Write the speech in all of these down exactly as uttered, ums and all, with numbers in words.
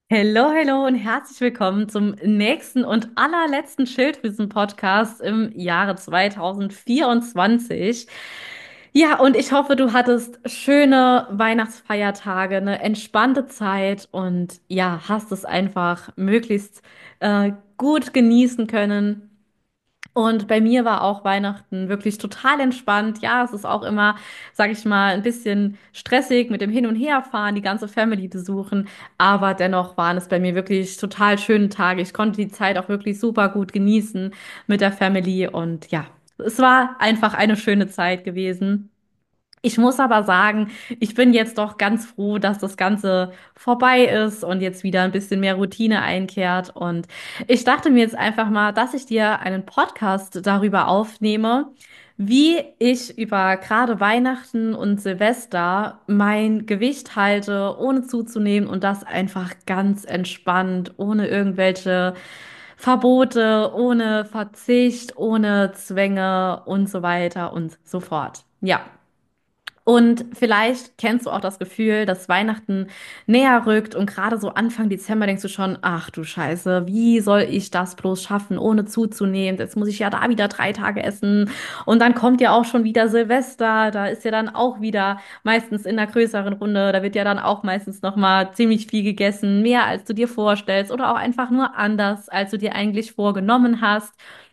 Hallo, hallo und herzlich willkommen zum nächsten und allerletzten Schilddrüsen-Podcast im Jahre zwanzig vierundzwanzig. Ja, und ich hoffe, du hattest schöne Weihnachtsfeiertage, eine entspannte Zeit und ja, hast es einfach möglichst äh, gut genießen können. Und bei mir war auch Weihnachten wirklich total entspannt. Ja, es ist auch immer, sag ich mal, ein bisschen stressig mit dem Hin- und Herfahren, die ganze Family besuchen. Aber dennoch waren es bei mir wirklich total schöne Tage. Ich konnte die Zeit auch wirklich super gut genießen mit der Family. Und ja, es war einfach eine schöne Zeit gewesen. Ich muss aber sagen, ich bin jetzt doch ganz froh, dass das Ganze vorbei ist und jetzt wieder ein bisschen mehr Routine einkehrt. Und ich dachte mir jetzt einfach mal, dass ich dir einen Podcast darüber aufnehme, wie ich über gerade Weihnachten und Silvester mein Gewicht halte, ohne zuzunehmen und das einfach ganz entspannt, ohne irgendwelche Verbote, ohne Verzicht, ohne Zwänge und so weiter und so fort. Ja. Und vielleicht kennst du auch das Gefühl, dass Weihnachten näher rückt und gerade so Anfang Dezember denkst du schon, ach du Scheiße, wie soll ich das bloß schaffen, ohne zuzunehmen? Jetzt muss ich ja da wieder drei Tage essen. Und dann kommt ja auch schon wieder Silvester, da ist ja dann auch wieder meistens in einer größeren Runde, da wird ja dann auch meistens nochmal ziemlich viel gegessen, mehr als du dir vorstellst oder auch einfach nur anders, als du dir eigentlich vorgenommen hast.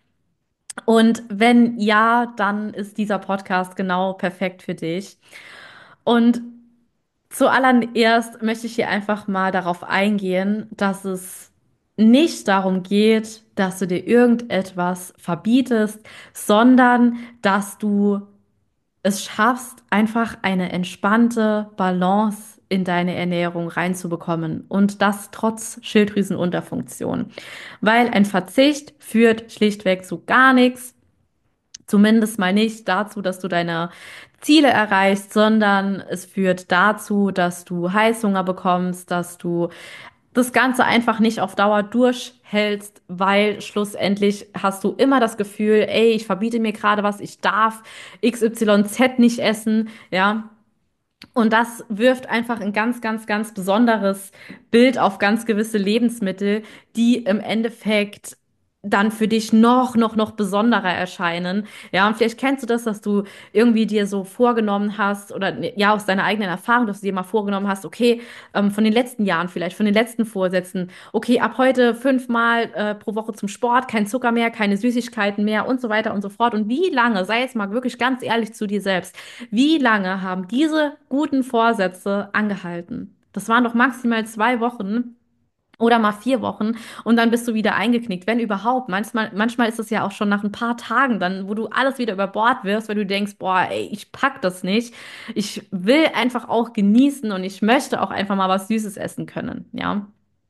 Und wenn ja, dann ist dieser Podcast genau perfekt für dich. Und zuallererst möchte ich hier einfach mal darauf eingehen, dass es nicht darum geht, dass du dir irgendetwas verbietest, sondern dass du es schaffst, einfach eine entspannte Balance in deine Ernährung reinzubekommen und das trotz Schilddrüsenunterfunktion. Weil ein Verzicht führt schlichtweg zu gar nichts. Zumindest mal nicht dazu, dass du deine Ziele erreichst, sondern es führt dazu, dass du Heißhunger bekommst, dass du das Ganze einfach nicht auf Dauer durchhältst, weil schlussendlich hast du immer das Gefühl, ey, ich verbiete mir gerade was, ich darf X Y Z nicht essen, ja. Und das wirft einfach ein ganz, ganz, ganz besonderes Bild auf ganz gewisse Lebensmittel, die im Endeffekt dann für dich noch, noch, noch besonderer erscheinen. Ja, und vielleicht kennst du das, dass du irgendwie dir so vorgenommen hast oder ja, aus deiner eigenen Erfahrung, dass du dir mal vorgenommen hast, okay, ähm, von den letzten Jahren vielleicht, von den letzten Vorsätzen, okay, ab heute fünfmal äh, pro Woche zum Sport, kein Zucker mehr, keine Süßigkeiten mehr und so weiter und so fort. Und wie lange, sei jetzt mal wirklich ganz ehrlich zu dir selbst, wie lange haben diese guten Vorsätze angehalten? Das waren doch maximal zwei Wochen oder mal vier Wochen und dann bist du wieder eingeknickt, wenn überhaupt. Manchmal, manchmal ist es ja auch schon nach ein paar Tagen dann, wo du alles wieder über Bord wirfst, weil du denkst, boah, ey, ich pack das nicht. Ich will einfach auch genießen und ich möchte auch einfach mal was Süßes essen können, ja.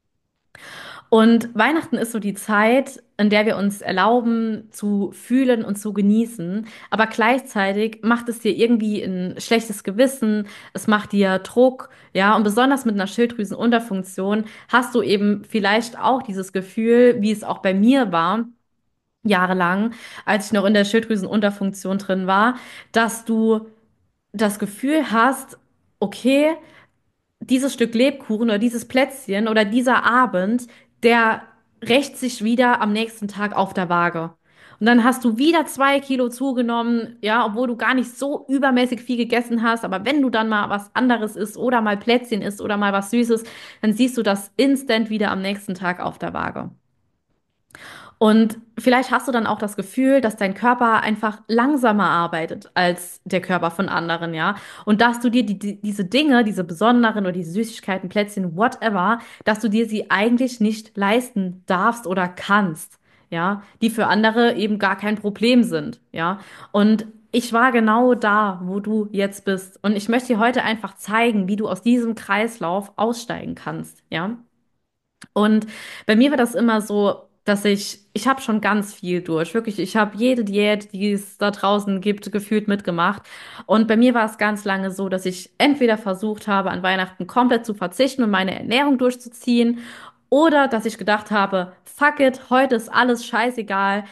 Und Weihnachten ist so die Zeit, in der wir uns erlauben zu fühlen und zu genießen. Aber gleichzeitig macht es dir irgendwie ein schlechtes Gewissen, es macht dir Druck, ja. Und besonders mit einer Schilddrüsenunterfunktion hast du eben vielleicht auch dieses Gefühl, wie es auch bei mir war, jahrelang, als ich noch in der Schilddrüsenunterfunktion drin war, dass du das Gefühl hast, okay, dieses Stück Lebkuchen oder dieses Plätzchen oder dieser Abend, der rächt sich wieder am nächsten Tag auf der Waage. Und dann hast du wieder zwei Kilo zugenommen, ja, obwohl du gar nicht so übermäßig viel gegessen hast. Aber wenn du dann mal was anderes isst oder mal Plätzchen isst oder mal was Süßes, dann siehst du das instant wieder am nächsten Tag auf der Waage. Und vielleicht hast du dann auch das Gefühl, dass dein Körper einfach langsamer arbeitet als der Körper von anderen, ja. Und dass du dir die, die, diese Dinge, diese besonderen oder diese Süßigkeiten, Plätzchen, whatever, dass du dir sie eigentlich nicht leisten darfst oder kannst, ja, die für andere eben gar kein Problem sind, ja. Und ich war genau da, wo du jetzt bist. Und ich möchte dir heute einfach zeigen, wie du aus diesem Kreislauf aussteigen kannst, ja. Und bei mir war das immer so, dass ich, ich habe schon ganz viel durch. Wirklich, ich habe jede Diät, die es da draußen gibt, gefühlt mitgemacht. Und bei mir war es ganz lange so, dass ich entweder versucht habe, an Weihnachten komplett zu verzichten und meine Ernährung durchzuziehen, oder dass ich gedacht habe, fuck it, heute ist alles scheißegal.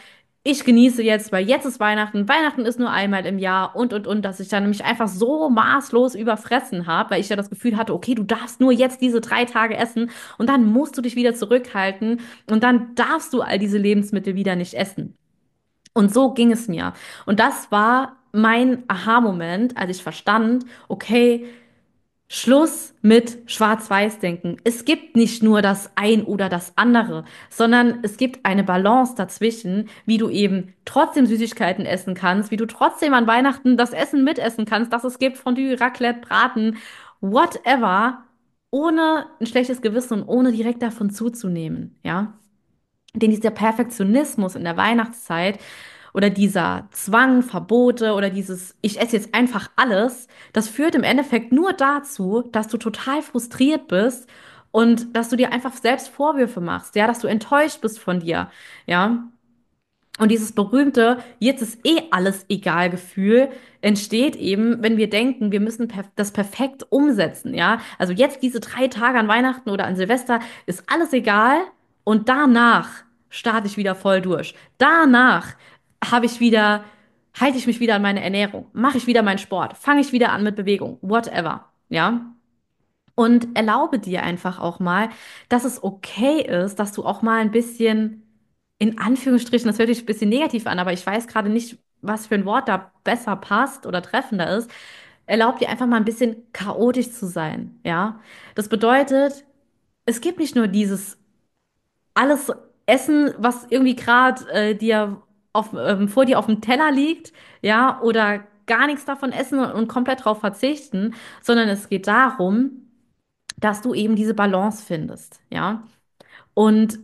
ich genieße jetzt, weil jetzt ist Weihnachten, Weihnachten ist nur einmal im Jahr und, und, und, dass ich dann mich einfach so maßlos überfressen habe, weil ich ja das Gefühl hatte, okay, du darfst nur jetzt diese drei Tage essen und dann musst du dich wieder zurückhalten und dann darfst du all diese Lebensmittel wieder nicht essen. Und so ging es mir. Und das war mein Aha-Moment, als ich verstand, okay, Schluss mit Schwarz-Weiß-Denken. Es gibt nicht nur das ein oder das andere, sondern es gibt eine Balance dazwischen, wie du eben trotzdem Süßigkeiten essen kannst, wie du trotzdem an Weihnachten das Essen mitessen kannst, das es gibt, Fondue, Raclette, Braten, whatever, ohne ein schlechtes Gewissen und ohne direkt davon zuzunehmen, ja? Den dieser Perfektionismus in der Weihnachtszeit oder dieser Zwang, Verbote oder dieses ich esse jetzt einfach alles, das führt im Endeffekt nur dazu, dass du total frustriert bist und dass du dir einfach selbst Vorwürfe machst, ja, dass du enttäuscht bist von dir, ja. Und dieses berühmte, jetzt ist eh alles egal Gefühl entsteht eben, wenn wir denken, wir müssen perf das perfekt umsetzen, ja. Also jetzt diese drei Tage an Weihnachten oder an Silvester ist alles egal und danach starte ich wieder voll durch. Danach habe ich wieder, halte ich mich wieder an meine Ernährung, mache ich wieder meinen Sport, fange ich wieder an mit Bewegung, whatever, ja. Und erlaube dir einfach auch mal, dass es okay ist, dass du auch mal ein bisschen, in Anführungsstrichen, das hört sich ein bisschen negativ an, aber ich weiß gerade nicht, was für ein Wort da besser passt oder treffender ist. Erlaub dir einfach mal ein bisschen chaotisch zu sein, ja? Das bedeutet, es gibt nicht nur dieses alles Essen, was irgendwie gerade äh, dir auf, ähm, vor dir auf dem Teller liegt, ja, oder gar nichts davon essen und, und komplett drauf verzichten, sondern es geht darum, dass du eben diese Balance findest, ja. Und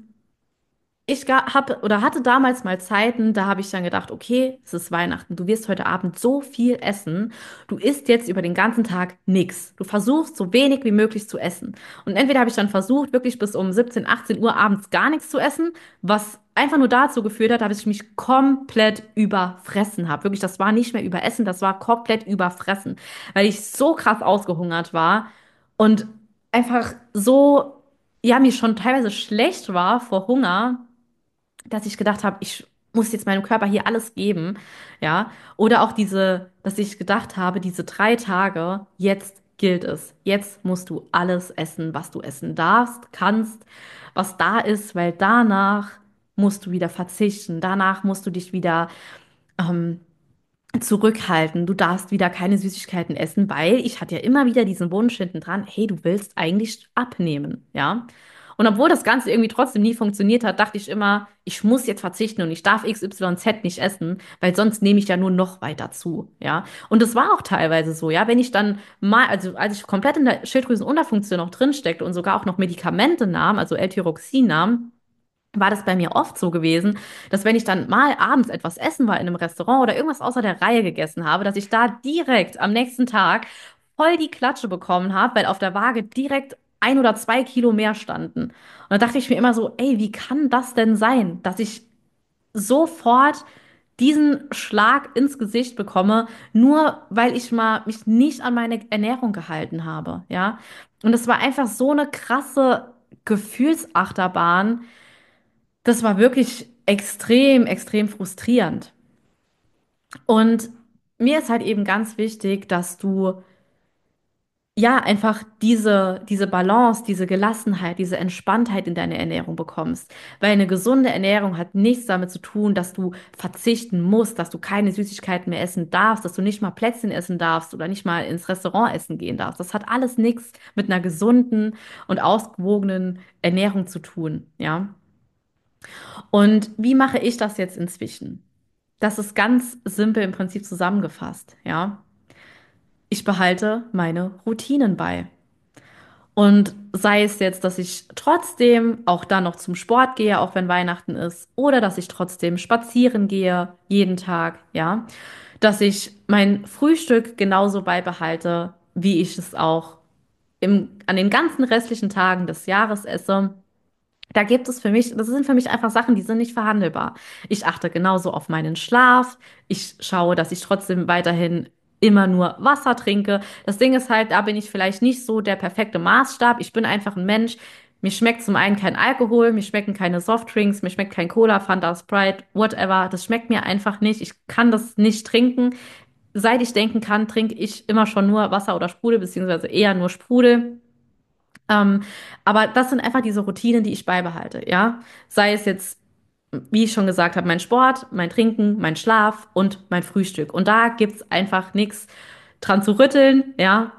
ich habe oder hatte damals mal Zeiten, da habe ich dann gedacht, okay, es ist Weihnachten, du wirst heute Abend so viel essen, du isst jetzt über den ganzen Tag nichts. Du versuchst so wenig wie möglich zu essen. Und entweder habe ich dann versucht, wirklich bis um siebzehn, achtzehn Uhr abends gar nichts zu essen, was einfach nur dazu geführt hat, dass ich mich komplett überfressen habe. Wirklich, das war nicht mehr überessen, das war komplett überfressen, weil ich so krass ausgehungert war und einfach so, ja, mir schon teilweise schlecht war vor Hunger, dass ich gedacht habe, ich muss jetzt meinem Körper hier alles geben, ja. Oder auch diese, dass ich gedacht habe, diese drei Tage, jetzt gilt es. Jetzt musst du alles essen, was du essen darfst, kannst, was da ist, weil danach musst du wieder verzichten. Danach musst du dich wieder ähm, zurückhalten. Du darfst wieder keine Süßigkeiten essen, weil ich hatte ja immer wieder diesen Wunsch hinten dran, hey, du willst eigentlich abnehmen, ja? Und obwohl das Ganze irgendwie trotzdem nie funktioniert hat, dachte ich immer, ich muss jetzt verzichten und ich darf X Y Z nicht essen, weil sonst nehme ich ja nur noch weiter zu, ja? Und das war auch teilweise so, ja? Wenn ich dann mal, also als ich komplett in der Schilddrüsenunterfunktion noch drin steckte und sogar auch noch Medikamente nahm, also L-Tyroxin nahm, war das bei mir oft so gewesen, dass wenn ich dann mal abends etwas essen war in einem Restaurant oder irgendwas außer der Reihe gegessen habe, dass ich da direkt am nächsten Tag voll die Klatsche bekommen habe, weil auf der Waage direkt ein oder zwei Kilo mehr standen. Und da dachte ich mir immer so, ey, wie kann das denn sein, dass ich sofort diesen Schlag ins Gesicht bekomme, nur weil ich mal mich nicht an meine Ernährung gehalten habe, ja? Und es war einfach so eine krasse Gefühlsachterbahn, das war wirklich extrem, extrem frustrierend. Und mir ist halt eben ganz wichtig, dass du ja einfach diese, diese Balance, diese Gelassenheit, diese Entspanntheit in deine Ernährung bekommst. Weil eine gesunde Ernährung hat nichts damit zu tun, dass du verzichten musst, dass du keine Süßigkeiten mehr essen darfst, dass du nicht mal Plätzchen essen darfst oder nicht mal ins Restaurant essen gehen darfst. Das hat alles nichts mit einer gesunden und ausgewogenen Ernährung zu tun, ja. Und wie mache ich das jetzt inzwischen? Das ist ganz simpel im Prinzip zusammengefasst, ja. Ich behalte meine Routinen bei. Und sei es jetzt, dass ich trotzdem auch dann noch zum Sport gehe, auch wenn Weihnachten ist, oder dass ich trotzdem spazieren gehe, jeden Tag, ja. Dass ich mein Frühstück genauso beibehalte, wie ich es auch im, an den ganzen restlichen Tagen des Jahres esse. Da gibt es für mich, das sind für mich einfach Sachen, die sind nicht verhandelbar. Ich achte genauso auf meinen Schlaf. Ich schaue, dass ich trotzdem weiterhin immer nur Wasser trinke. Das Ding ist halt, da bin ich vielleicht nicht so der perfekte Maßstab. Ich bin einfach ein Mensch. Mir schmeckt zum einen kein Alkohol, mir schmecken keine Softdrinks, mir schmeckt kein Cola, Fanta, Sprite, whatever. Das schmeckt mir einfach nicht. Ich kann das nicht trinken. Seit ich denken kann, trinke ich immer schon nur Wasser oder Sprudel, beziehungsweise eher nur Sprudel. Ähm, aber das sind einfach diese Routinen, die ich beibehalte, ja. Sei es jetzt, wie ich schon gesagt habe, mein Sport, mein Trinken, mein Schlaf und mein Frühstück. Und da gibt's einfach nichts dran zu rütteln, ja.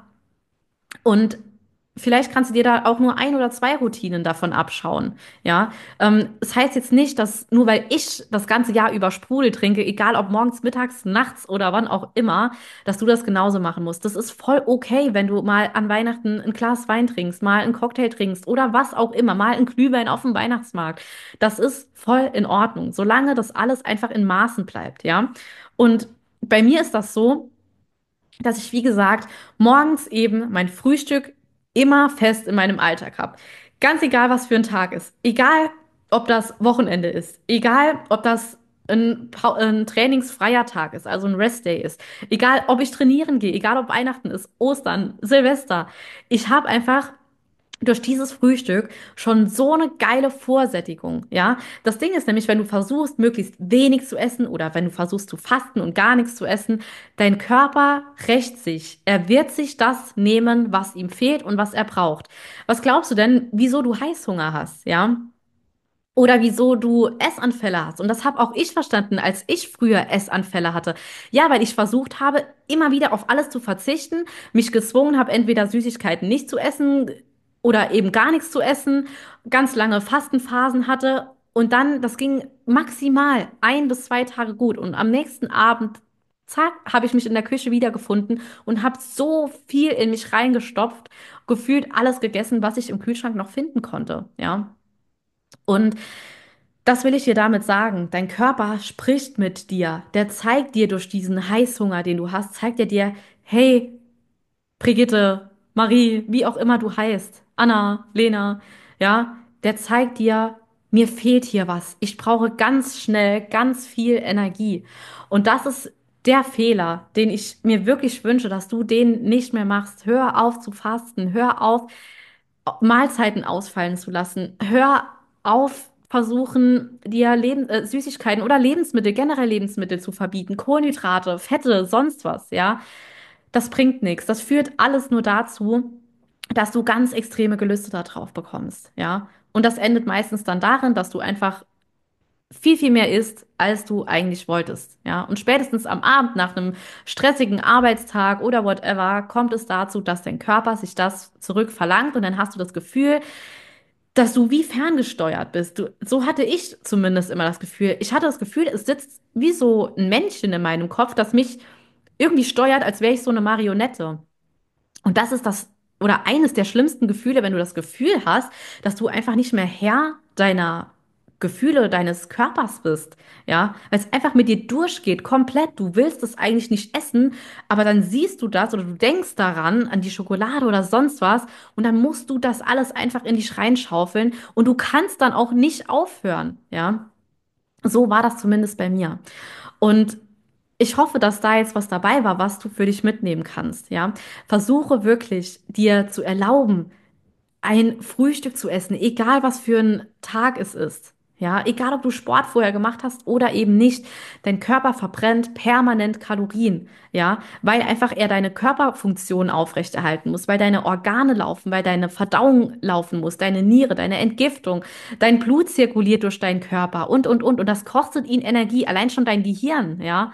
Und vielleicht kannst du dir da auch nur ein oder zwei Routinen davon abschauen. Ja, ähm, das heißt jetzt nicht, dass nur weil ich das ganze Jahr über Sprudel trinke, egal ob morgens, mittags, nachts oder wann auch immer, dass du das genauso machen musst. Das ist voll okay, wenn du mal an Weihnachten ein Glas Wein trinkst, mal einen Cocktail trinkst oder was auch immer, mal einen Glühwein auf dem Weihnachtsmarkt. Das ist voll in Ordnung, solange das alles einfach in Maßen bleibt. Ja, und bei mir ist das so, dass ich, wie gesagt, morgens eben mein Frühstück immer fest in meinem Alltag habe. Ganz egal, was für ein Tag ist. Egal, ob das Wochenende ist. Egal, ob das ein, Pau- ein trainingsfreier Tag ist, also ein Restday ist. Egal, ob ich trainieren gehe. Egal, ob Weihnachten ist, Ostern, Silvester. Ich habe einfach durch dieses Frühstück schon so eine geile Vorsättigung, ja. Das Ding ist nämlich, wenn du versuchst, möglichst wenig zu essen oder wenn du versuchst zu fasten und gar nichts zu essen, dein Körper rächt sich. Er wird sich das nehmen, was ihm fehlt und was er braucht. Was glaubst du denn, wieso du Heißhunger hast, ja? Oder wieso du Essanfälle hast. Und das habe auch ich verstanden, als ich früher Essanfälle hatte. Ja, weil ich versucht habe, immer wieder auf alles zu verzichten, mich gezwungen habe, entweder Süßigkeiten nicht zu essen oder eben gar nichts zu essen, ganz lange Fastenphasen hatte. Und dann, das ging maximal ein bis zwei Tage gut. Und am nächsten Abend, zack, habe ich mich in der Küche wiedergefunden und habe so viel in mich reingestopft, gefühlt alles gegessen, was ich im Kühlschrank noch finden konnte. Ja. Und das will ich dir damit sagen. Dein Körper spricht mit dir. Der zeigt dir durch diesen Heißhunger, den du hast, zeigt er dir, hey, Brigitte, Marie, wie auch immer du heißt, Anna, Lena, ja, der zeigt dir, mir fehlt hier was. Ich brauche ganz schnell ganz viel Energie. Und das ist der Fehler, den ich mir wirklich wünsche, dass du den nicht mehr machst. Hör auf zu fasten. Hör auf, Mahlzeiten ausfallen zu lassen. Hör auf, versuchen, dir Leben, äh, Süßigkeiten oder Lebensmittel, generell Lebensmittel zu verbieten. Kohlenhydrate, Fette, sonst was, ja. Das bringt nichts. Das führt alles nur dazu, dass du ganz extreme Gelüste da drauf bekommst, ja. Und das endet meistens dann darin, dass du einfach viel, viel mehr isst, als du eigentlich wolltest, ja. Und spätestens am Abend nach einem stressigen Arbeitstag oder whatever kommt es dazu, dass dein Körper sich das zurückverlangt und dann hast du das Gefühl, dass du wie ferngesteuert bist. Du, so hatte ich zumindest immer das Gefühl. Ich hatte das Gefühl, es sitzt wie so ein Männchen in meinem Kopf, das mich irgendwie steuert, als wäre ich so eine Marionette. Und das ist das oder eines der schlimmsten Gefühle, wenn du das Gefühl hast, dass du einfach nicht mehr Herr deiner Gefühle, deines Körpers bist. Ja, weil es einfach mit dir durchgeht, komplett. Du willst es eigentlich nicht essen, aber dann siehst du das oder du denkst daran, an die Schokolade oder sonst was, und dann musst du das alles einfach in dich reinschaufeln und du kannst dann auch nicht aufhören. Ja, so war das zumindest bei mir. Und ich hoffe, dass da jetzt was dabei war, was du für dich mitnehmen kannst, ja. Versuche wirklich, dir zu erlauben, ein Frühstück zu essen, egal was für ein Tag es ist. Ja, egal ob du Sport vorher gemacht hast oder eben nicht. Dein Körper verbrennt permanent Kalorien, ja, weil einfach er deine Körperfunktion aufrechterhalten muss, weil deine Organe laufen, weil deine Verdauung laufen muss, deine Niere, deine Entgiftung, dein Blut zirkuliert durch deinen Körper und, und, und. Und das kostet ihn Energie, allein schon dein Gehirn, ja.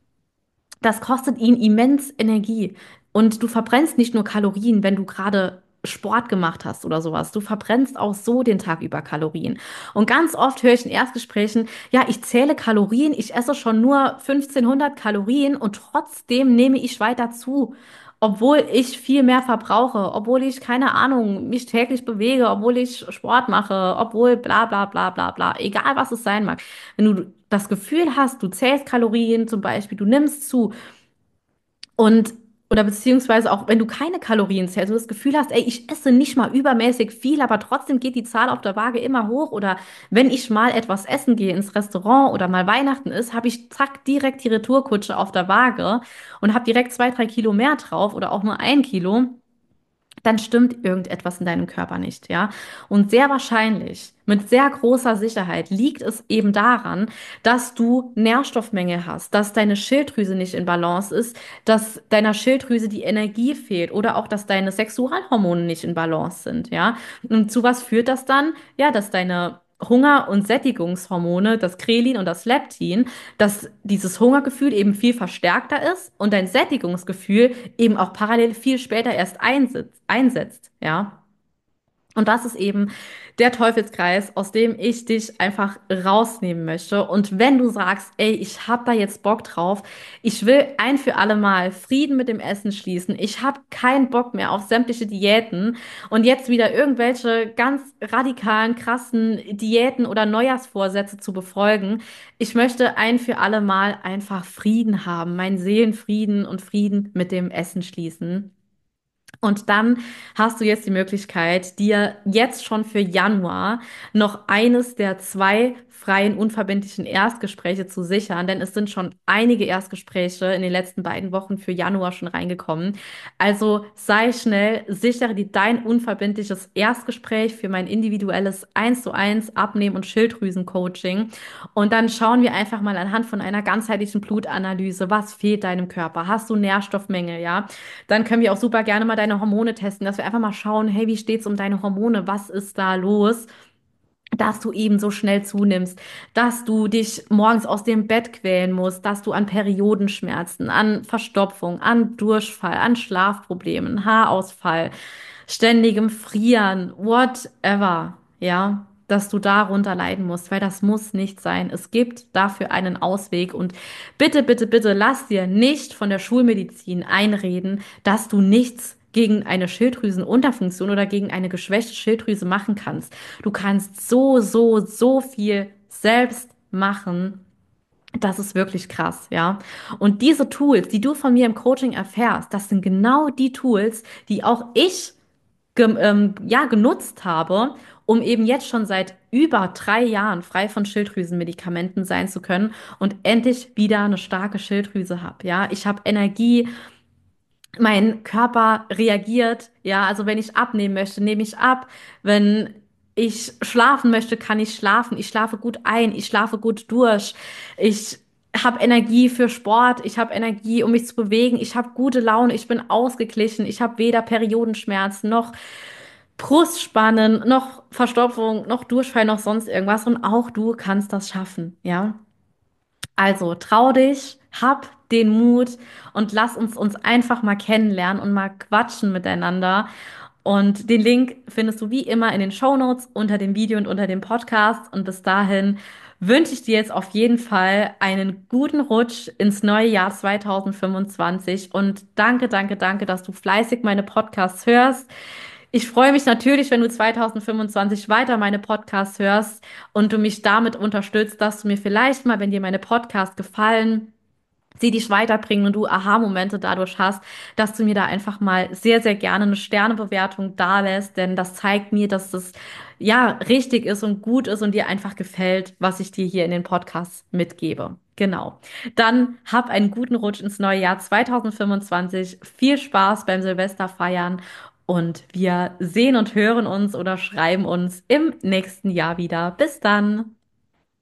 Das kostet ihn immens Energie. Und du verbrennst nicht nur Kalorien, wenn du gerade Sport gemacht hast oder sowas. Du verbrennst auch so den Tag über Kalorien. Und ganz oft höre ich in Erstgesprächen, ja, ich zähle Kalorien, ich esse schon nur fünfzehnhundert Kalorien und trotzdem nehme ich weiter zu. Obwohl ich viel mehr verbrauche, obwohl ich, keine Ahnung, mich täglich bewege, obwohl ich Sport mache, obwohl bla bla bla bla bla, egal was es sein mag. Wenn du das Gefühl hast, du zählst Kalorien zum Beispiel, du nimmst zu und oder beziehungsweise auch wenn du keine Kalorien zählst, du das Gefühl hast, ey, ich esse nicht mal übermäßig viel, aber trotzdem geht die Zahl auf der Waage immer hoch. Oder wenn ich mal etwas essen gehe ins Restaurant oder mal Weihnachten ist, habe ich zack direkt die Retourkutsche auf der Waage und habe direkt zwei, drei Kilo mehr drauf oder auch nur ein Kilo. dann stimmt irgendetwas in deinem Körper nicht, ja. Und sehr wahrscheinlich, mit sehr großer Sicherheit liegt es eben daran, dass du Nährstoffmängel hast, dass deine Schilddrüse nicht in Balance ist, dass deiner Schilddrüse die Energie fehlt oder auch, dass deine Sexualhormone nicht in Balance sind, ja. Und zu was führt das dann? Ja, dass deine Hunger- und Sättigungshormone, das Grelin und das Leptin, dass dieses Hungergefühl eben viel verstärkter ist und dein Sättigungsgefühl eben auch parallel viel später erst einsetzt, einsetzt, ja. Und das ist eben der Teufelskreis, aus dem ich dich einfach rausnehmen möchte. Und wenn du sagst, ey, ich hab da jetzt Bock drauf, ich will ein für alle Mal Frieden mit dem Essen schließen, ich hab keinen Bock mehr auf sämtliche Diäten und jetzt wieder irgendwelche ganz radikalen, krassen Diäten oder Neujahrsvorsätze zu befolgen. Ich möchte ein für alle Mal einfach Frieden haben, meinen Seelenfrieden und Frieden mit dem Essen schließen. Und dann hast du jetzt die Möglichkeit, dir jetzt schon für Januar noch eines der zwei freien, unverbindlichen Erstgespräche zu sichern, denn es sind schon einige Erstgespräche in den letzten beiden Wochen für Januar schon reingekommen. Also sei schnell, sichere dir dein unverbindliches Erstgespräch für mein individuelles eins zu eins Abnehmen- und Schilddrüsen-Coaching. Und dann schauen wir einfach mal anhand von einer ganzheitlichen Blutanalyse, was fehlt deinem Körper? Hast du Nährstoffmängel, ja? Dann können wir auch super gerne mal deine Hormone testen, dass wir einfach mal schauen, hey, wie steht's um deine Hormone? Was ist da los? Dass du eben so schnell zunimmst, dass du dich morgens aus dem Bett quälen musst, dass du an Periodenschmerzen, an Verstopfung, an Durchfall, an Schlafproblemen, Haarausfall, ständigem Frieren, whatever, ja, dass du darunter leiden musst, weil das muss nicht sein. Es gibt dafür einen Ausweg und bitte, bitte, bitte lass dir nicht von der Schulmedizin einreden, dass du nichts gegen eine Schilddrüsenunterfunktion oder gegen eine geschwächte Schilddrüse machen kannst. Du kannst so, so, so viel selbst machen. Das ist wirklich krass, ja. Und diese Tools, die du von mir im Coaching erfährst, das sind genau die Tools, die auch ich ge ähm, ja, genutzt habe, um eben jetzt schon seit über drei Jahren frei von Schilddrüsenmedikamenten sein zu können und endlich wieder eine starke Schilddrüse habe, ja. Ich habe Energie, mein Körper reagiert, ja, also wenn ich abnehmen möchte, nehme ich ab. Wenn ich schlafen möchte, kann ich schlafen. Ich schlafe gut ein, ich schlafe gut durch. Ich habe Energie für Sport, ich habe Energie, um mich zu bewegen. Ich habe gute Laune, ich bin ausgeglichen. Ich habe weder Periodenschmerzen noch Brustspannen, noch Verstopfung, noch Durchfall, noch sonst irgendwas. Und auch du kannst das schaffen, ja. Also trau dich, hab den Mut und lass uns uns einfach mal kennenlernen und mal quatschen miteinander. Und den Link findest du wie immer in den Shownotes unter dem Video und unter dem Podcast. Und bis dahin wünsche ich dir jetzt auf jeden Fall einen guten Rutsch ins neue Jahr zwanzig fünfundzwanzig. Und danke, danke, danke, dass du fleißig meine Podcasts hörst. Ich freue mich natürlich, wenn du zwanzig fünfundzwanzig weiter meine Podcasts hörst und du mich damit unterstützt, dass du mir vielleicht mal, wenn dir meine Podcasts gefallen, sie dich weiterbringen und du Aha-Momente dadurch hast, dass du mir da einfach mal sehr, sehr gerne eine Sternebewertung dalässt, denn das zeigt mir, dass das ja richtig ist und gut ist und dir einfach gefällt, was ich dir hier in den Podcasts mitgebe. Genau. Dann hab einen guten Rutsch ins neue Jahr zwanzig fünfundzwanzig. Viel Spaß beim Silvesterfeiern und wir sehen und hören uns oder schreiben uns im nächsten Jahr wieder. Bis dann.